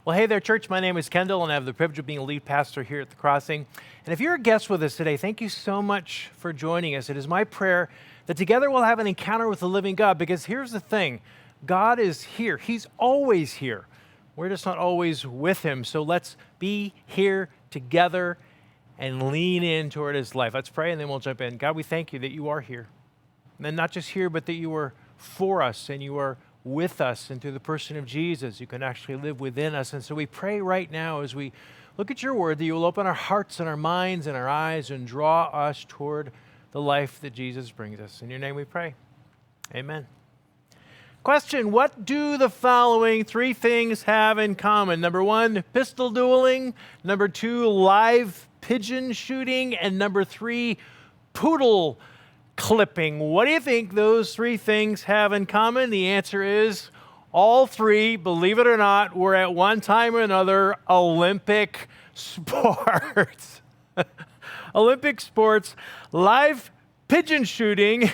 Well, hey there, church. My name is Kendall, and I have the privilege of being a lead pastor here at The Crossing. And if you're a guest with us today, thank you so much for joining us. It is my prayer that together we'll have an encounter with the living God, because here's the thing. God is here. He's always here. We're just not always with him. So let's be here together and lean in toward his life. Let's pray, and then we'll jump in. God, we thank you that you are here. And not just here, but that you are for us, and you are with us, and through the person of Jesus, you can actually live within us. And so we pray right now as we look at your word that you will open our hearts and our minds and our eyes and draw us toward the life that Jesus brings us. In your name we pray. Amen. Question: what do the following three things have in common? Number one, pistol dueling. Number two, live pigeon shooting. And number three, poodle clipping. What do you think those three things have in common? The answer is all three, believe it or not, were at one time or another Olympic sports. Olympic sports. Live pigeon shooting,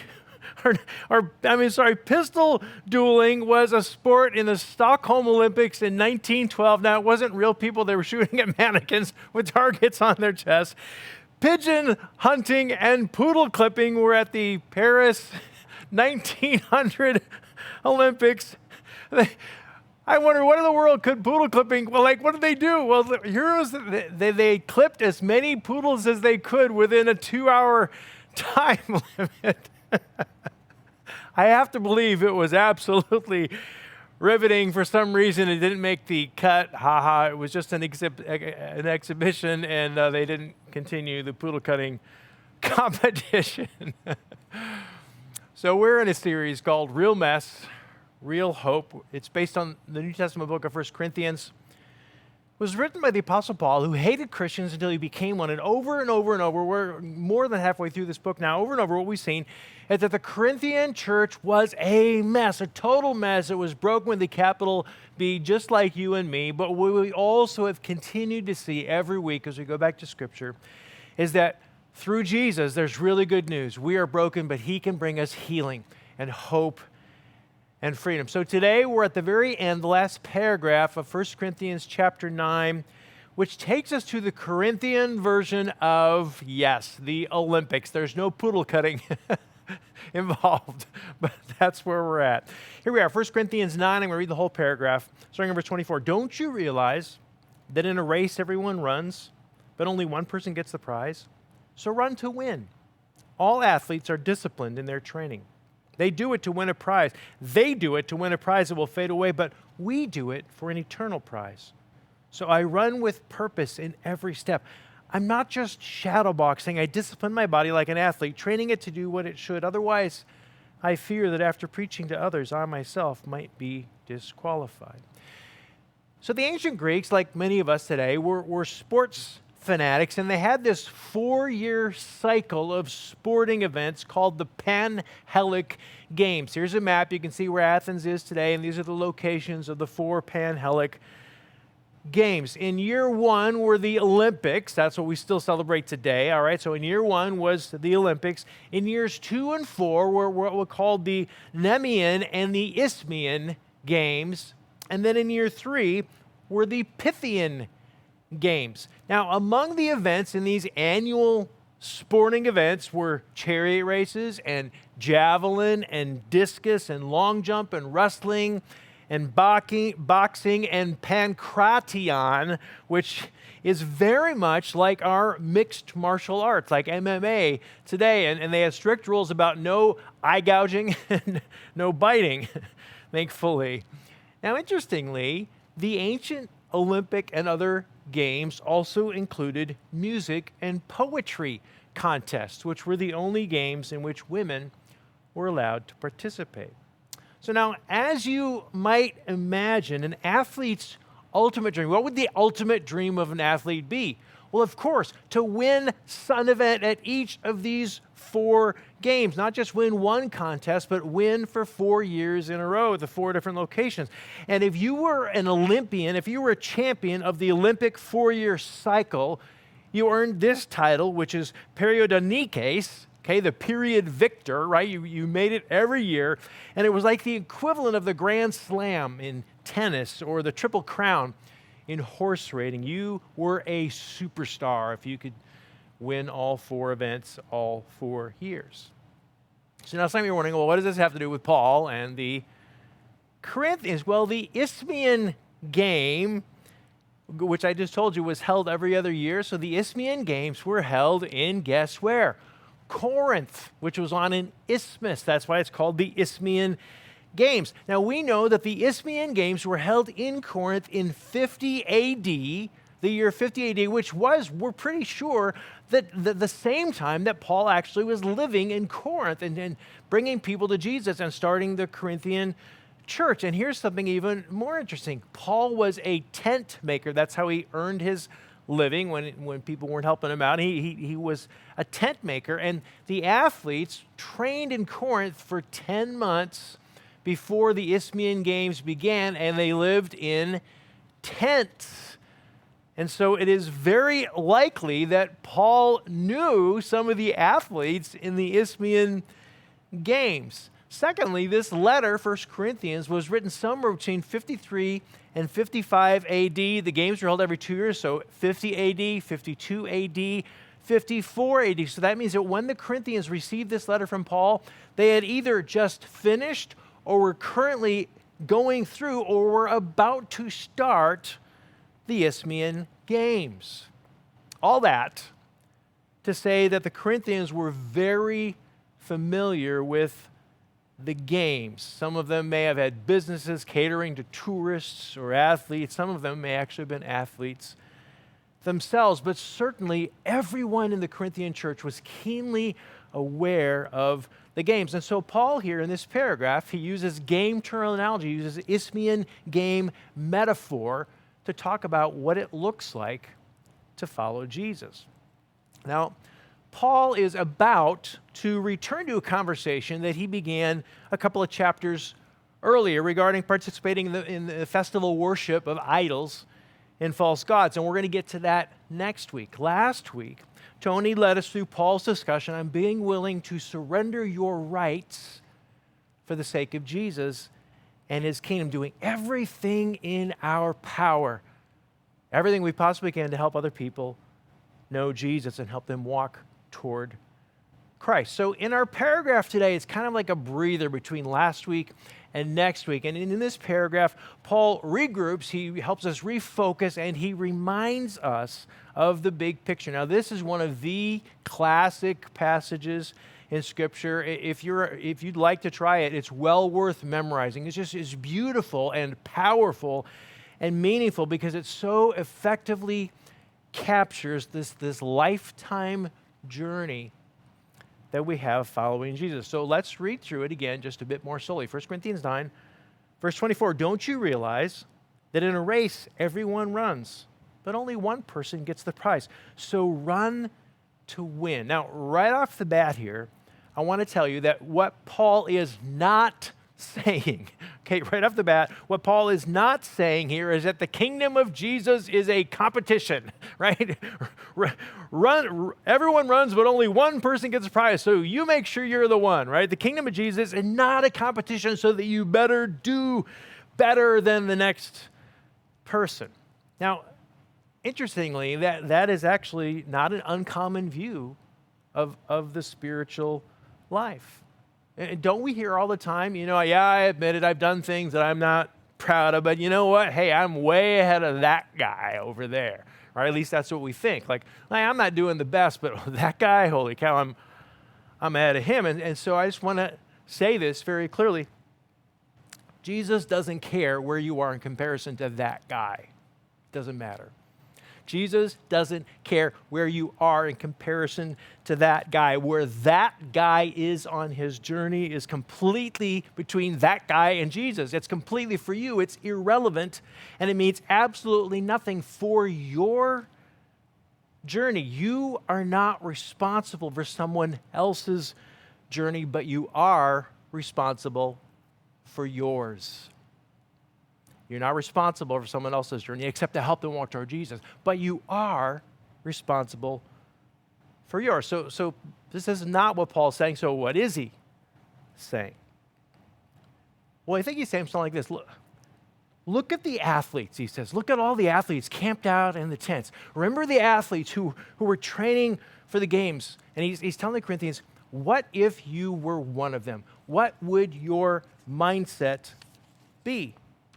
pistol dueling was a sport in the Stockholm Olympics in 1912. Now, it wasn't real people. They were shooting at mannequins with targets on their chests. Pigeon hunting and poodle clipping were at the Paris 1900 Olympics. I wonder, what in the world could poodle clipping, what did they do? Well, the heroes, they clipped as many poodles as they could within a 2-hour time limit. I have to believe it was absolutely riveting. For some reason, it didn't make the cut. It was just an exhibition, and they didn't continue the poodle cutting competition. So we're in a series called Real Mess, Real Hope. It's based on the New Testament book of 1 Corinthians. It was written by the Apostle Paul, who hated Christians until he became one. And over, we're more than halfway through this book now, over and over, what we've seen is that the Corinthian church was a mess, a total mess. It was broken with the capital B, just like you and me. But what we also have continued to see every week as we go back to Scripture is that through Jesus, there's really good news. We are broken, but he can bring us healing and hope and freedom. So today we're at the very end, the last paragraph of 1 Corinthians chapter 9, which takes us to the Corinthian version of, yes, the Olympics. There's no poodle cutting involved, but that's where we're at. Here we are, 1 Corinthians 9. I'm going to read the whole paragraph, starting in verse 24. Don't you realize that in a race everyone runs, but only one person gets the prize? So run to win. All athletes are disciplined in their training. They do it to win a prize. They do it to win a prize that will fade away, but we do it for an eternal prize. So I run with purpose in every step. I'm not just shadowboxing. I discipline my body like an athlete, training it to do what it should. Otherwise, I fear that after preaching to others, I myself might be disqualified. So the ancient Greeks, like many of us today, were sports fanatics, and they had this 4-year cycle of sporting events called the Panhellenic Games. Here's a map. You can see where Athens is today, and these are the locations of the 4 Panhellenic Games. In year 1 were the Olympics. That's what we still celebrate today, all right? So in year 1 was the Olympics. In years 2 and 4 were what we called the Nemean and the Isthmian Games. And then in year 3 were the Pythian Games. Now, among the events in these annual sporting events were chariot races and javelin and discus and long jump and wrestling and boxing and pankration, which is very much like our mixed martial arts, like MMA today. And they had strict rules about no eye gouging and no biting, thankfully. Now, interestingly, the ancient Olympic and other games also included music and poetry contests, which were the only games in which women were allowed to participate. So now, as you might imagine, an athlete's ultimate dream, what would the ultimate dream of an athlete be? Well, of course, to win some event at each of these 4 games, not just win one contest, but win for 4 years in a row at the 4 different locations. And if you were an Olympian, if you were a champion of the Olympic 4-year cycle, you earned this title, which is Periodonikes, okay, the period victor, right? You made it every year, and it was like the equivalent of the Grand Slam in tennis or the Triple Crown in horse racing. You were a superstar if you could win all 4 events all 4 years. So now some of you are wondering, well, what does this have to do with Paul and the Corinthians? Well, the Isthmian game, which I just told you was held every other year. So the Isthmian games were held in, guess where? Corinth, which was on an isthmus. That's why it's called the Isthmian Games. Now we know that the Isthmian Games were held in Corinth in 50 AD, the year 50 AD, which was, we're pretty sure, that the same time that Paul actually was living in Corinth and bringing people to Jesus and starting the Corinthian church. And here's something even more interesting. Paul was a tent maker. That's how he earned his living when people weren't helping him out. He was a tent maker. And the athletes trained in Corinth for 10 months before the Isthmian Games began, and they lived in tents. And so it is very likely that Paul knew some of the athletes in the Isthmian Games. Secondly, this letter, 1 Corinthians, was written somewhere between 53 and 55 AD. The games were held every 2 years, so 50 AD, 52 AD, 54 AD. So that means that when the Corinthians received this letter from Paul, they had either just finished or were currently going through or were about to start the Isthmian Games. All that to say that the Corinthians were very familiar with the games. Some of them may have had businesses catering to tourists or athletes. Some of them may actually have been athletes themselves, but certainly everyone in the Corinthian church was keenly aware of the games. And so Paul here in this paragraph, he uses game terminology, he uses Isthmian game metaphor to talk about what it looks like to follow Jesus. Now, Paul is about to return to a conversation that he began a couple of chapters earlier regarding participating in the festival worship of idols and false gods. And we're going to get to that next week. Last week, Tony led us through Paul's discussion on being willing to surrender your rights for the sake of Jesus and his kingdom, doing everything in our power, everything we possibly can to help other people know Jesus and help them walk toward Christ. So in our paragraph today, it's kind of like a breather between last week and next week. And in this paragraph, Paul regroups, he helps us refocus, and he reminds us of the big picture. Now, this is one of the classic passages in Scripture. If you'd like to try it, it's well worth memorizing. It's beautiful and powerful and meaningful because it so effectively captures this lifetime journey that we have following Jesus. So let's read through it again just a bit more slowly. 1 Corinthians 9, verse 24. Don't you realize that in a race everyone runs, but only one person gets the prize? So run to win. Now, right off the bat here, I want to tell you that what Paul is not saying, okay, right off the bat, what Paul is not saying here is that the kingdom of Jesus is a competition, right? Everyone runs, but only one person gets a prize. So you make sure you're the one, right? The kingdom of Jesus is not a competition so that you better do better than the next person. Now, interestingly, that is actually not an uncommon view of the spiritual life. And don't we hear all the time, I admit it, I've done things that I'm not proud of, but you know what? Hey, I'm way ahead of that guy over there. Or at least that's what we think. Like I'm not doing the best, but that guy, holy cow, I'm ahead of him. And so I just want to say this very clearly. Jesus doesn't care where you are in comparison to that guy. It doesn't matter. Jesus doesn't care where you are in comparison to that guy. Where that guy is on his journey is completely between that guy and Jesus. It's completely for you. It's irrelevant, and it means absolutely nothing for your journey. You are not responsible for someone else's journey, but you are responsible for yours. You're not responsible for someone else's journey except to help them walk toward Jesus. But you are responsible for yours. So this is not what Paul's saying. So what is he saying? Well, I think he's saying something like this. Look, Look at the athletes, he says. Look at all the athletes camped out in the tents. Remember the athletes who were training for the games. And he's telling the Corinthians, what if you were one of them? What would your mindset be?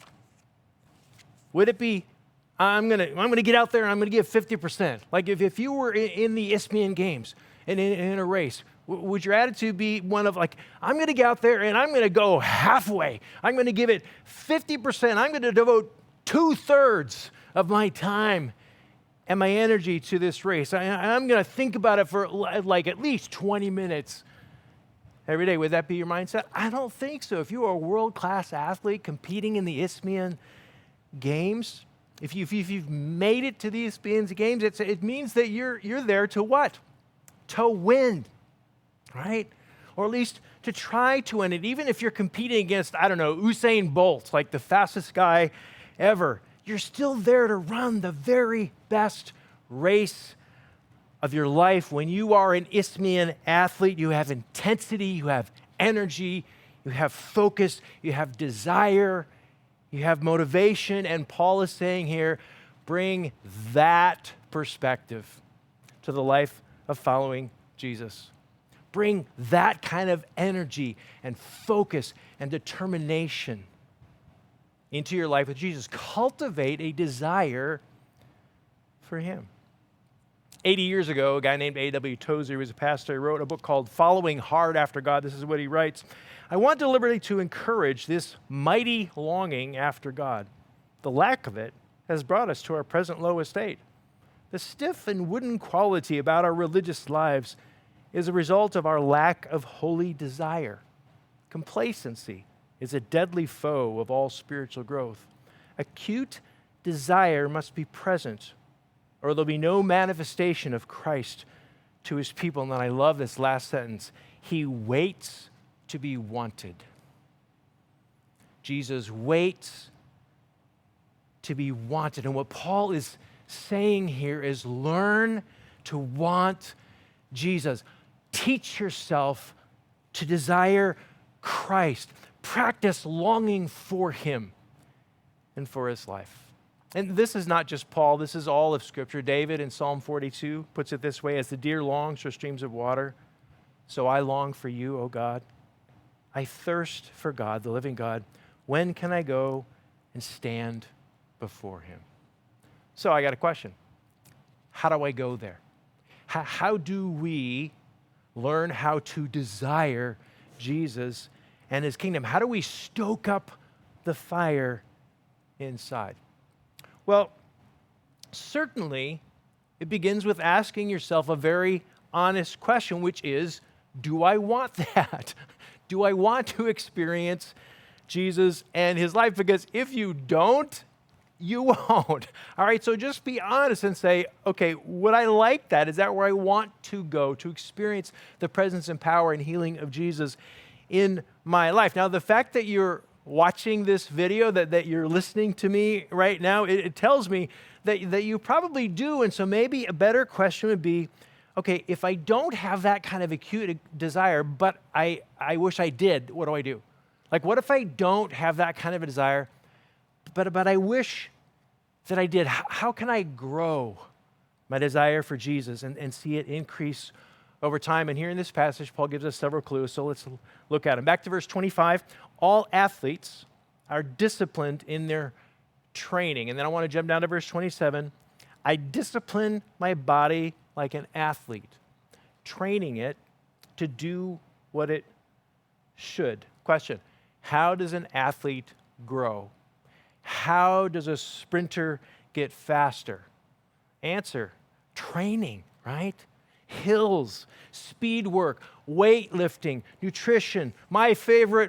Would it be, I'm gonna get out there and I'm gonna give 50%? Like if you were in the Isthmian Games and in a race, would your attitude be one of like, I'm going to get out there and I'm going to go halfway. I'm going to give it 50%. I'm going to devote 2/3 of my time and my energy to this race. I'm going to think about it for like at least 20 minutes every day. Would that be your mindset? I don't think so. If you are a world-class athlete competing in the Isthmian Games, if you've made it to the Isthmian Games, it means that you're there to what? To win. Right? Or at least to try to win it, even if you're competing against, I don't know, Usain Bolt, like the fastest guy ever. You're still there to run the very best race of your life. When you are an Isthmian athlete, you have intensity, you have energy, you have focus, you have desire, you have motivation. And Paul is saying here, bring that perspective to the life of following Jesus. Bring that kind of energy and focus and determination into your life with Jesus. Cultivate a desire for him. 80 years ago, a guy named A.W. Tozer, who was a pastor, he wrote a book called Following Hard After God. This is what he writes. I want deliberately to encourage this mighty longing after God. The lack of it has brought us to our present low estate. The stiff and wooden quality about our religious lives is a result of our lack of holy desire. Complacency is a deadly foe of all spiritual growth. Acute desire must be present, or there'll be no manifestation of Christ to his people. And then I love this last sentence. He waits to be wanted. Jesus waits to be wanted. And what Paul is saying here is learn to want Jesus. Teach yourself to desire Christ. Practice longing for him and for his life. And this is not just Paul, this is all of Scripture. David in Psalm 42 puts it this way, as the deer longs for streams of water, so I long for you, O God. I thirst for God, the living God. When can I go and stand before him? So I got a question. How do I go there? How do we learn how to desire Jesus and his kingdom? How do we stoke up the fire inside? Well, certainly it begins with asking yourself a very honest question, which is, do I want that? Do I want to experience Jesus and his life? Because if you don't, you won't. All right, so just be honest and say, okay, would I like that? Is that where I want to go to experience the presence and power and healing of Jesus in my life? Now, the fact that you're watching this video, that you're listening to me right now, it tells me that you probably do. And so maybe a better question would be, okay, if I don't have that kind of acute desire, but I wish I did, what do I do? Like, what if I don't have that kind of a desire, but I wish that I did? How can I grow my desire for Jesus and see it increase over time? And here in this passage, Paul gives us several clues, so let's look at them. Back to verse 25. All athletes are disciplined in their training. And then I want to jump down to verse 27. I discipline my body like an athlete, training it to do what it should. Question: how does an athlete grow? How does a sprinter get faster? Answer: training, right? Hills, speed work, weightlifting, nutrition. My favorite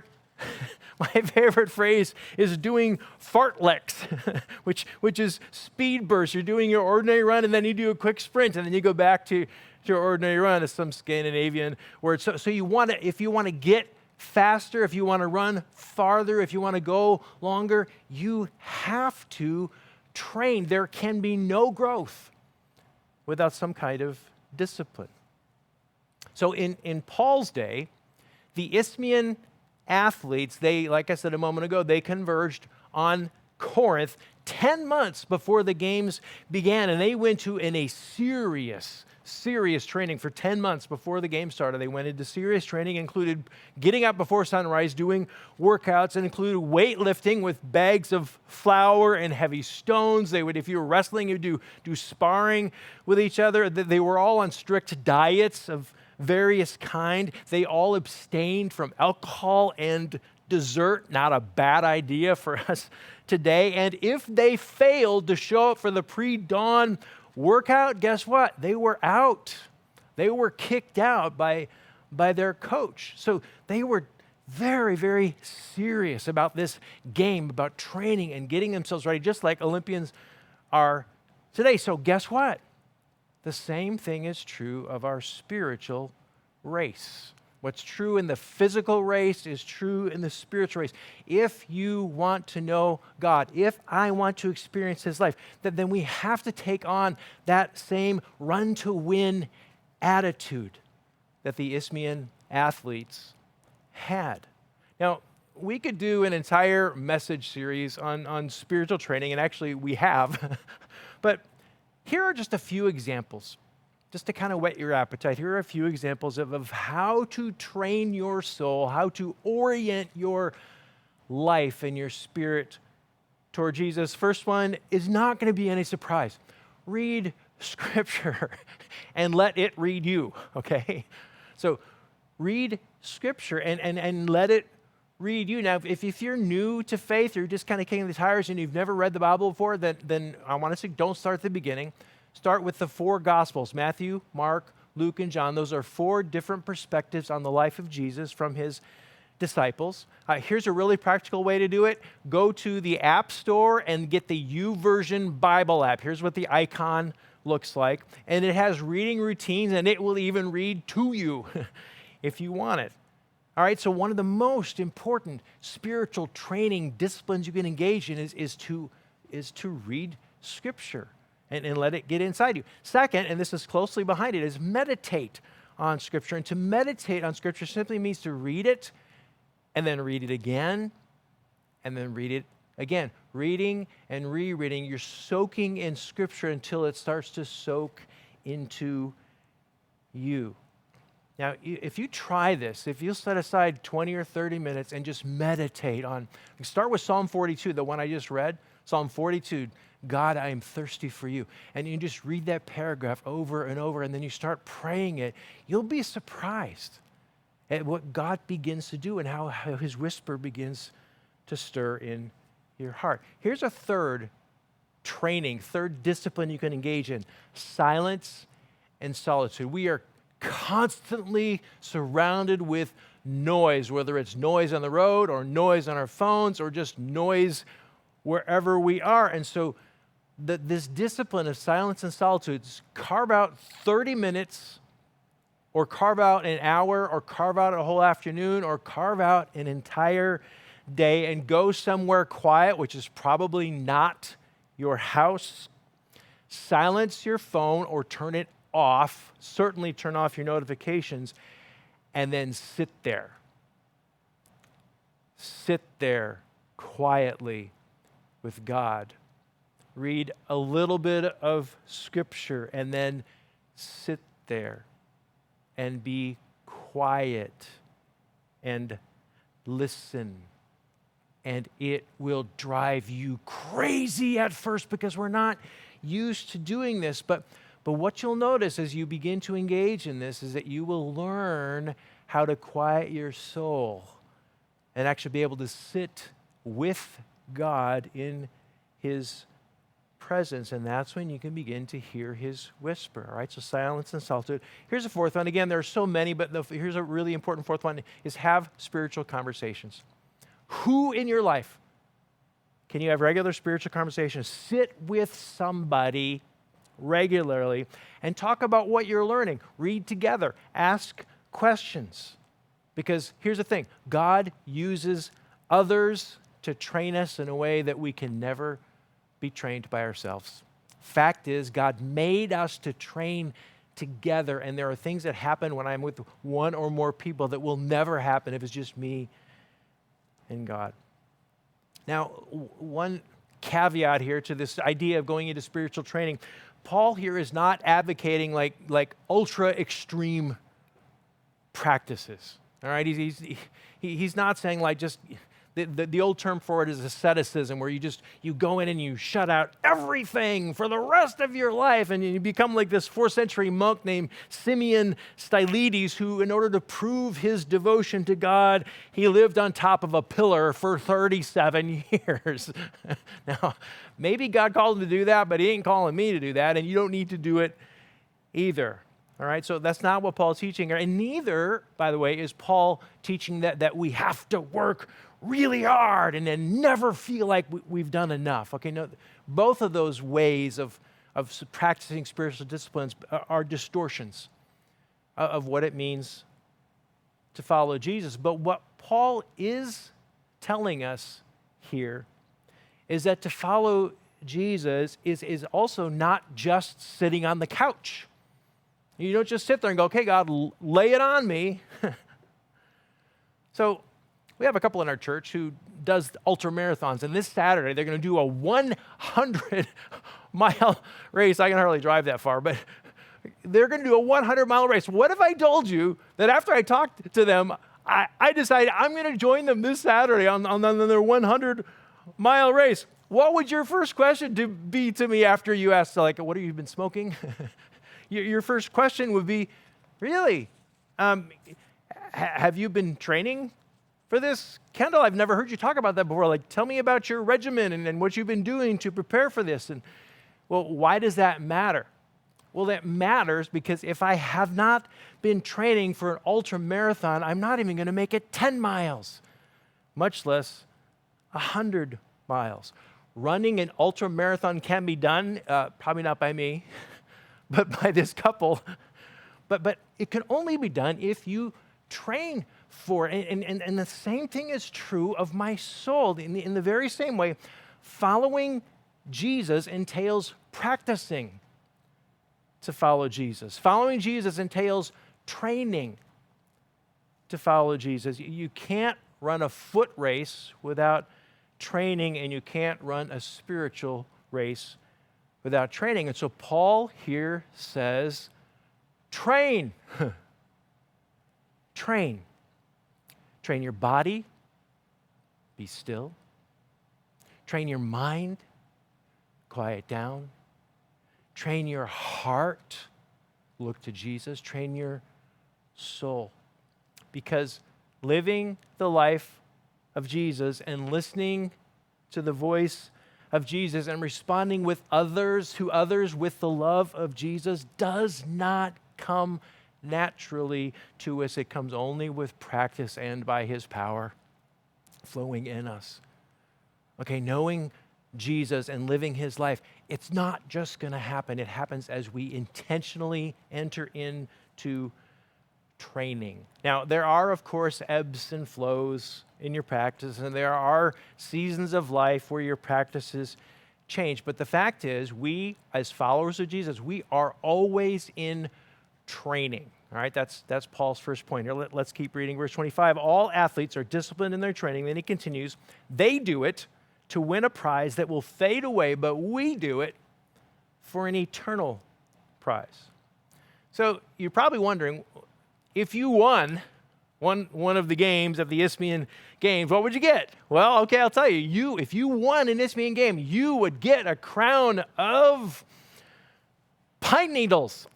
phrase is doing fartleks, which is speed bursts. You're doing your ordinary run, and then you do a quick sprint, and then you go back to your ordinary run. It's some Scandinavian word. So you want to, if you want to get faster, if you want to run farther, if you want to go longer, you have to train. There can be no growth without some kind of discipline. So in Paul's day, the Isthmian athletes, they, like I said a moment ago, they converged on Corinth 10 months before the games began, and they went to in a serious training for 10 months before the game started. They went into serious training, included getting up before sunrise, doing workouts, and included weightlifting with bags of flour and heavy stones. They would, if you were wrestling, you'd do sparring with each other. They were all on strict diets of various kind. They all abstained from alcohol and dessert, not a bad idea for us today. And if they failed to show up for the pre-dawn workout, guess what? They were out. They were kicked out by their coach. So they were very, very serious about this game, about training and getting themselves ready, just like Olympians are today. So guess what? The same thing is true of our spiritual race. What's true in the physical race is true in the spiritual race. If you want to know God, if I want to experience His life, then we have to take on that same run-to-win attitude that the Isthmian athletes had. Now, we could do an entire message series on spiritual training, and actually we have, but here are just a few examples. Just to kind of whet your appetite, here are a few examples of how to train your soul, how to orient your life and your spirit toward Jesus. First one is not going to be any surprise. Read Scripture and let it read you, okay? So read Scripture and let it read you. Now, if you're new to faith, or you're just kind of kicking the tires and you've never read the Bible before, then I want to say don't start at the beginning. Start with the four Gospels, Matthew, Mark, Luke, and John. Those are four different perspectives on the life of Jesus from His disciples. Here's a really practical way to do it. Go to the App Store and get the YouVersion Bible app. Here's what the icon looks like. And it has reading routines, and it will even read to you if you want it. All right, so one of the most important spiritual training disciplines you can engage in is to read Scripture. And let it get inside you. Second, and this is closely behind it, is meditate on Scripture. And to meditate on Scripture simply means to read it, and then read it again, and then read it again. Reading and rereading, you're soaking in Scripture until it starts to soak into you. Now, if you try this, if you'll set aside 20 or 30 minutes and just meditate on, start with Psalm 42, the one I just read, Psalm 42, God, I am thirsty for you. And you just read that paragraph over and over, and then you start praying it. You'll be surprised at what God begins to do and how His whisper begins to stir in your heart. Here's a third discipline you can engage in: silence and solitude. We are constantly surrounded with noise, whether it's noise on the road or noise on our phones or just noise wherever we are. And so this discipline of silence and solitude, carve out 30 minutes or carve out an hour or carve out a whole afternoon or carve out an entire day and go somewhere quiet, which is probably not your house. Silence your phone or turn it off. Certainly turn off your notifications, and then sit there. Sit there quietly with God. Read a little bit of Scripture and then sit there and be quiet and listen. And it will drive you crazy at first because we're not used to doing this. But what you'll notice as you begin to engage in this is that you will learn how to quiet your soul and actually be able to sit with God in His presence, and that's when you can begin to hear His whisper. All right, so silence and solitude. Here's a fourth one. Again, there are so many, but here's a really important fourth one, is have spiritual conversations. Who in your life can you have regular spiritual conversations? Sit with somebody regularly and talk about what you're learning. Read together. Ask questions. Because here's the thing, God uses others to train us in a way that we can never be trained by ourselves. Fact is, God made us to train together, and there are things that happen when I'm with one or more people that will never happen if it's just me and God. Now, one caveat here to this idea of going into spiritual training. Paul here is not advocating like ultra extreme practices. All right, he's not saying like just the old term for it is asceticism, where you go in and you shut out everything for the rest of your life, and you become like this 4th century monk named Simeon Stylites, who, in order to prove his devotion to God, he lived on top of a pillar for 37 years. Now, maybe God called him to do that, but he ain't calling me to do that, and you don't need to do it either. All right, so that's not what Paul's teaching here. And neither, by the way, is Paul teaching that we have to work really hard and then never feel like we've done enough. Okay, no, both of those ways of practicing spiritual disciplines are distortions of what it means to follow Jesus. But what Paul is telling us here is that to follow Jesus is also not just sitting on the couch. You don't just sit there and go, okay, God, lay it on me. So we have a couple in our church who does ultra marathons, and this Saturday they're going to do a 100-mile race. I can hardly drive that far, but they're going to do a 100-mile race. What if I told you that after I talked to them, I decided I'm going to join them this Saturday on their 100-mile race? What would your first question be to me after you asked, like, what have you been smoking? Your first question would be, really? Have you been training for this? Kendall, I've never heard you talk about that before. Like, tell me about your regimen and what you've been doing to prepare for this. And, well, why does that matter? Well, that matters because if I have not been training for an ultra marathon, I'm not even going to make it 10 miles, much less 100 miles. Running an ultra marathon can be done, probably not by me, but by this couple. But it can only be done if you train for it. And the same thing is true of my soul. In the very same way, following Jesus entails practicing to follow Jesus. Following Jesus entails training to follow Jesus. You can't run a foot race without training, and you can't run a spiritual race without training. And so Paul here says, train. Train. Train your body, be still. Train your mind, quiet down. Train your heart, look to Jesus. Train your soul. Because living the life of Jesus and listening to the voice of Jesus and responding with others with the love of Jesus does not come naturally to us. It comes only with practice and by his power flowing in us. Okay, knowing Jesus and living his life, it's not just going to happen. It happens as we intentionally enter into training. Now, there are, of course, ebbs and flows in your practice, and there are seasons of life where your practices change. But the fact is, we, as followers of Jesus, we are always in training. All right, that's Paul's first point here. Let's keep reading. Verse 25, all athletes are disciplined in their training. Then he continues, they do it to win a prize that will fade away, but we do it for an eternal prize. So you're probably wondering, if you won one of the games of the Isthmian Games, what would you get? Well, okay, I'll tell you. If you won an Isthmian game, you would get a crown of pine needles.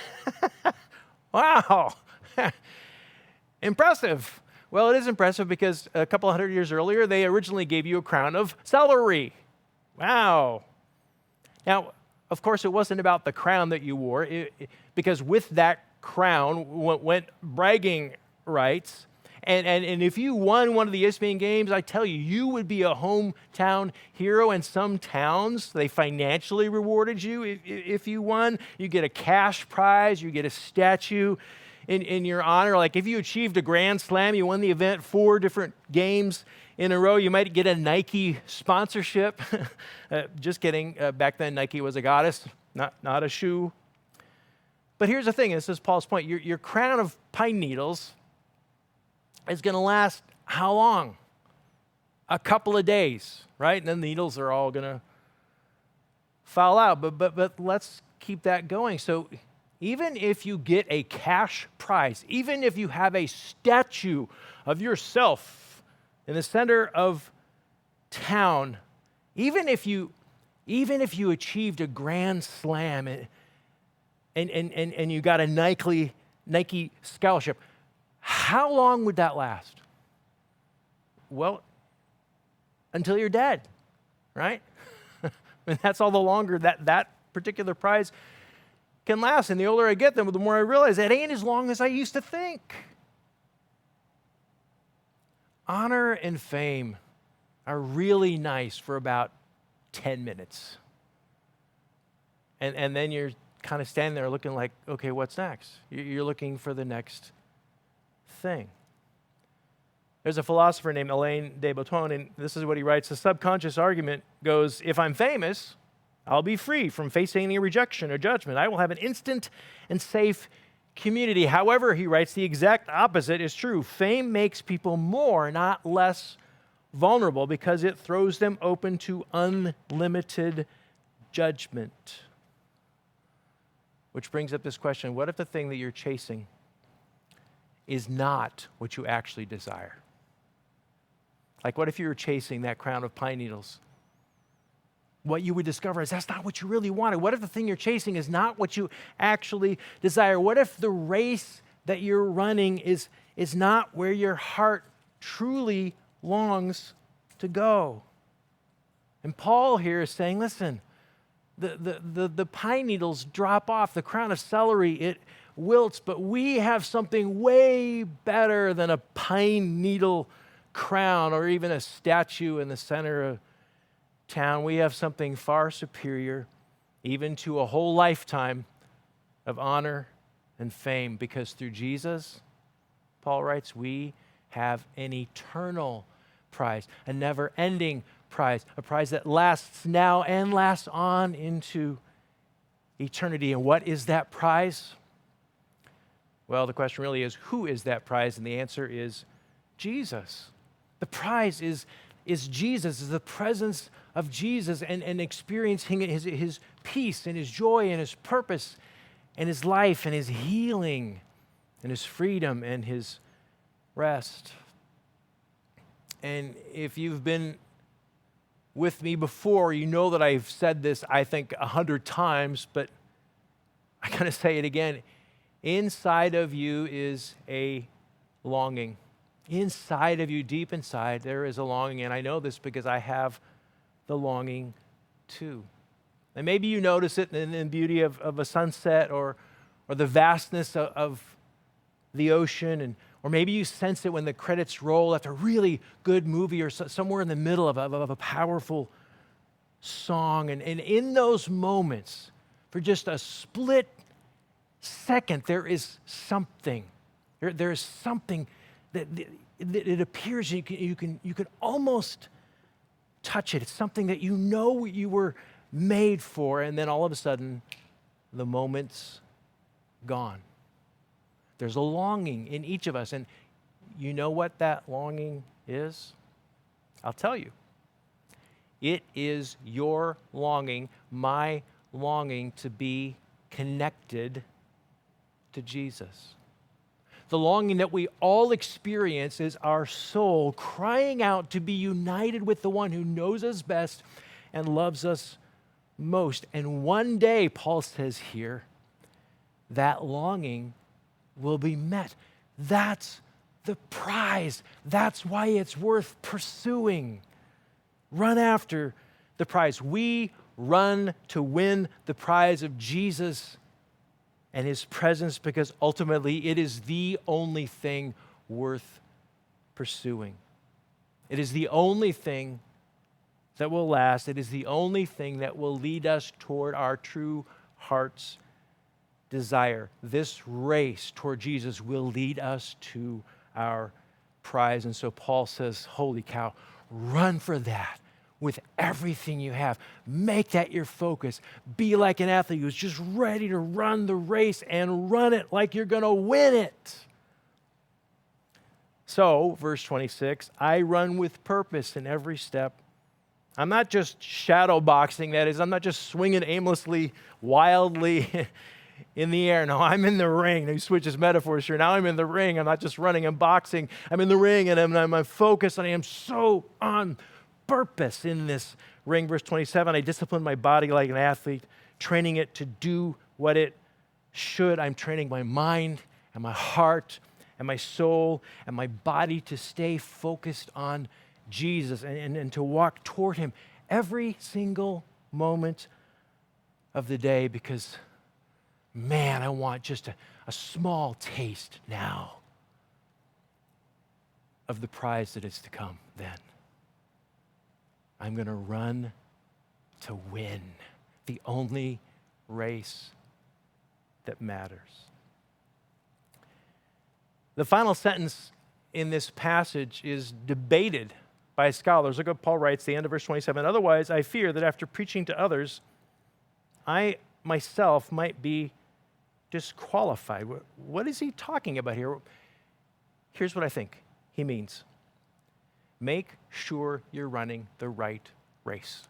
Wow. Impressive. Well, it is impressive because a couple hundred years earlier, they originally gave you a crown of celery. Wow. Now, of course, it wasn't about the crown that you wore, because with that crown went bragging rights. And if you won one of the Isthmian Games, I tell you, you would be a hometown hero. And some towns, they financially rewarded you if you won. You get a cash prize, you get a statue in your honor. Like if you achieved a grand slam, you won the event 4 different games in a row, you might get a Nike sponsorship. Just kidding. Back then, Nike was a goddess, not a shoe. But here's the thing, and this is Paul's point. Your crown of pine needles is going to last how long? a couple of days, right? And then the needles are all going to fall out. But let's keep that going. So even if you get a cash prize, even if you have a statue of yourself in the center of town, even if you achieved a grand slam and you got a Nike scholarship, how long would that last? Well, until you're dead, right? And that's all the longer that particular prize can last. And the older I get, the more I realize it ain't as long as I used to think. Honor and fame are really nice for about 10 minutes. And then you're kind of standing there looking like, okay, what's next? You're looking for the next thing. There's a philosopher named Alain de Botton, and this is what he writes. The subconscious argument goes, if I'm famous, I'll be free from facing any rejection or judgment. I will have an instant and safe community. However, he writes, the exact opposite is true. Fame makes people more, not less, vulnerable because it throws them open to unlimited judgment. Which brings up this question, what if the thing that you're chasing is not what you actually desire? Like, what if you were chasing that crown of pine needles? What you would discover is that's not what you really wanted. What if the thing you're chasing is not what you actually desire? What if the race that you're running is not where your heart truly longs to go? And Paul here is saying, listen, the pine needles drop off, the crown of celery, it wilts, but we have something way better than a pine needle crown or even a statue in the center of town. We have something far superior, even to a whole lifetime of honor and fame, because through Jesus, Paul writes, we have an eternal prize, a never-ending prize, a prize that lasts now and lasts on into eternity. And what is that prize? Well, the question really is, who is that prize? And the answer is Jesus. The prize is Jesus, is the presence of Jesus and experiencing his peace and his joy and his purpose and his life and his healing and his freedom and his rest. And if you've been with me before, you know that I've said this, I think, 100 times, but I'm going to say it again. Inside of you is a longing. Inside of you, deep inside, there is a longing, and I know this because I have the longing too. And maybe you notice it in the beauty of a sunset or the vastness of the ocean, or maybe you sense it when the credits roll after a really good movie or somewhere in the middle of a powerful song. And in those moments, for just a split second, there is something. There is something that it appears you can almost touch it. It's something that you know you were made for, and then all of a sudden, the moment's gone. There's a longing in each of us, and you know what that longing is? I'll tell you. It is your longing, my longing to be connected to Jesus. The longing that we all experience is our soul crying out to be united with the one who knows us best and loves us most. And one day, Paul says here, that longing will be met. That's the prize. That's why it's worth pursuing. Run after the prize. We run to win the prize of Jesus and his presence, because ultimately it is the only thing worth pursuing. It is the only thing that will last. It is the only thing that will lead us toward our true heart's desire. This race toward Jesus will lead us to our prize. And so Paul says, holy cow, run for that with everything you have. Make that your focus. Be like an athlete who's just ready to run the race and run it like you're going to win it. So, verse 26, I run with purpose in every step. I'm not just shadow boxing, that is, I'm not just swinging aimlessly, wildly in the air. No, I'm in the ring. He switches metaphors here. Now I'm in the ring. I'm not just running and boxing. I'm in the ring and I'm focused and I am so on purpose in this ring. Verse 27, I discipline my body like an athlete, training it to do what it should. I'm training my mind and my heart and my soul and my body to stay focused on Jesus and to walk toward him every single moment of the day, because, man, I want just a small taste now of the prize that is to come then. I'm going to run to win the only race that matters. The final sentence in this passage is debated by scholars. Look what Paul writes, the end of verse 27. Otherwise, I fear that after preaching to others, I myself might be disqualified. What is he talking about here? Here's what I think he means. Make sure you're running the right race.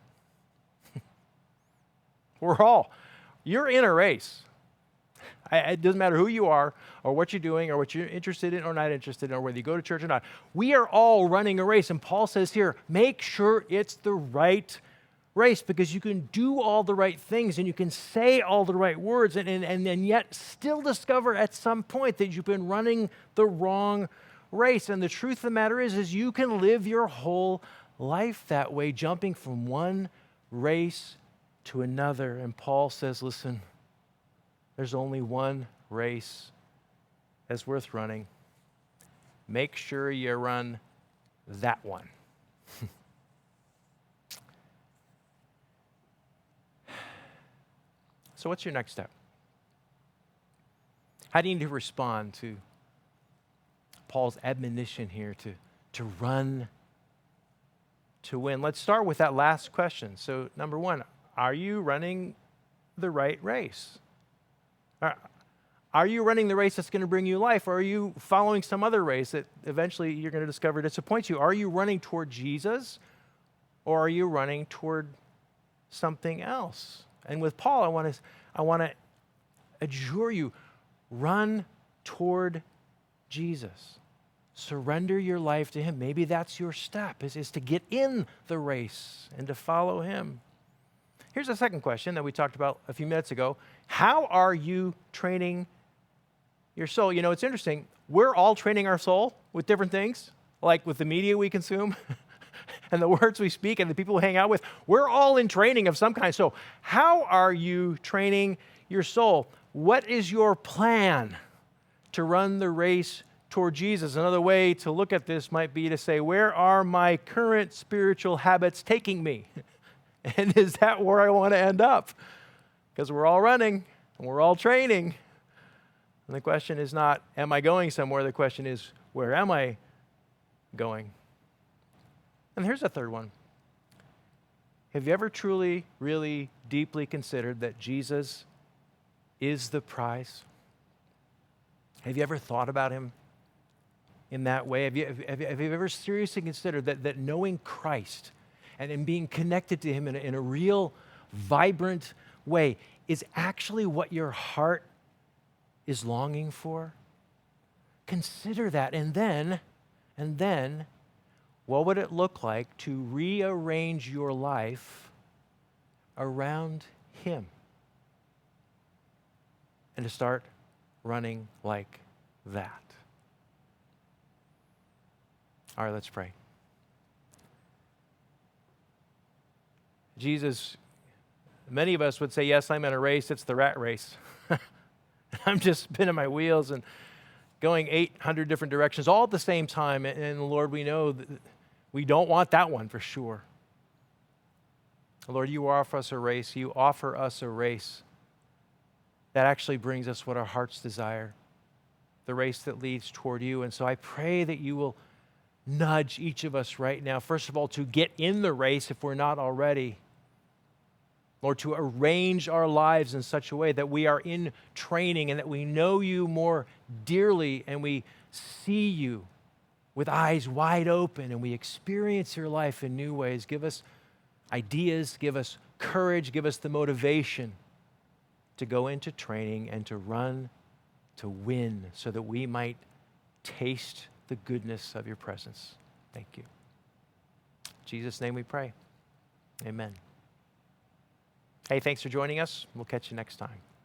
You're in a race. It doesn't matter who you are or what you're doing or what you're interested in or not interested in or whether you go to church or not. We are all running a race. And Paul says here, make sure it's the right race, because you can do all the right things and you can say all the right words and yet still discover at some point that you've been running the wrong race. And the truth of the matter is you can live your whole life that way, jumping from one race to another. And Paul says, listen, there's only one race that's worth running. Make sure you run that one. So what's your next step? How do you need to respond to Paul's admonition here to run to win? Let's start with that last question. So number one, are you running the right race? Are you running the race that's going to bring you life, or are you following some other race that eventually you're going to discover disappoints you? Are you running toward Jesus, or are you running toward something else? And with Paul, I want to adjure you, run toward Jesus. Surrender your life to him. Maybe that's your step, is to get in the race and to follow him. Here's a second question that we talked about a few minutes ago. How are you training your soul? You know, it's interesting. We're all training our soul with different things, like with the media we consume and the words we speak and the people we hang out with. We're all in training of some kind. So how are you training your soul? What is your plan to run the race toward Jesus? Another way to look at this might be to say, where are my current spiritual habits taking me? And is that where I want to end up? Because we're all running and we're all training. And the question is not, am I going somewhere? The question is, where am I going? And here's a third one. Have you ever truly, really deeply considered that Jesus is the prize? Have you ever thought about him in that way? Have you ever seriously considered that knowing Christ and in being connected to him in a real, vibrant way is actually what your heart is longing for? Consider that, and then, what would it look like to rearrange your life around him and to start running like that? All right, let's pray. Jesus, many of us would say, yes, I'm in a race. It's the rat race. I'm just spinning my wheels and going 800 different directions all at the same time. And Lord, we know that we don't want that one for sure. Lord, you offer us a race. You offer us a race that actually brings us what our hearts desire, the race that leads toward you. And so I pray that you will nudge each of us right now, first of all, to get in the race if we're not already. Lord, to arrange our lives in such a way that we are in training and that we know you more dearly and we see you with eyes wide open and we experience your life in new ways. Give us ideas, give us courage, give us the motivation to go into training and to run, to win, so that we might taste the goodness of your presence. Thank you. In Jesus' name we pray. Amen. Hey, thanks for joining us. We'll catch you next time.